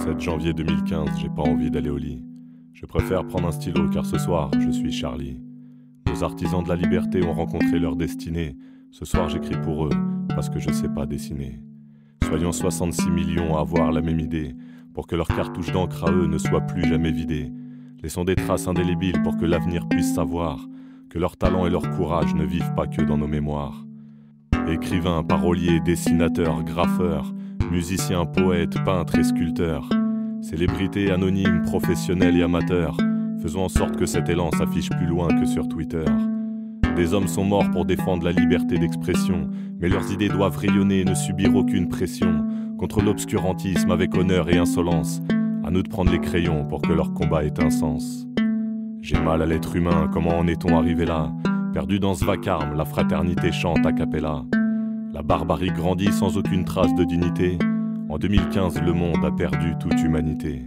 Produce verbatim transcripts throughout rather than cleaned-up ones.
sept janvier deux mille quinze, j'ai pas envie d'aller au lit. Je préfère prendre un stylo car ce soir, je suis Charlie. Nos artisans de la liberté ont rencontré leur destinée. Ce soir j'écris pour eux, parce que je sais pas dessiner. Soyons soixante-six millions à avoir la même idée, pour que leur cartouche d'encre à eux ne soit plus jamais vidée. Laissons des traces indélébiles pour que l'avenir puisse savoir que leur talent et leur courage ne vivent pas que dans nos mémoires. Écrivains, paroliers, dessinateurs, graffeurs, musiciens, poètes, peintres et sculpteurs, célébrités anonymes, professionnels et amateurs, faisons en sorte que cet élan s'affiche plus loin que sur Twitter. Des hommes sont morts pour défendre la liberté d'expression, mais leurs idées doivent rayonner et ne subir aucune pression. Contre l'obscurantisme avec honneur et insolence, à nous de prendre les crayons pour que leur combat ait un sens. J'ai mal à l'être humain, comment en est-on arrivé là? Perdu dans ce vacarme, la fraternité chante a cappella. La barbarie grandit sans aucune trace de dignité. En deux mille quinze, le monde a perdu toute humanité.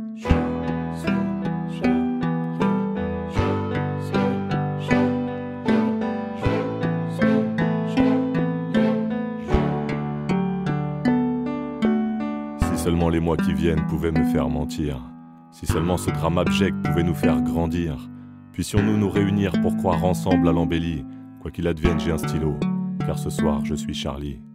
Si seulement les mois qui viennent pouvaient me faire mentir, si seulement ce drame abject pouvait nous faire grandir, puissions-nous nous réunir pour croire ensemble à l'embellie. Quoi qu'il advienne, j'ai un stylo, car ce soir je suis Charlie.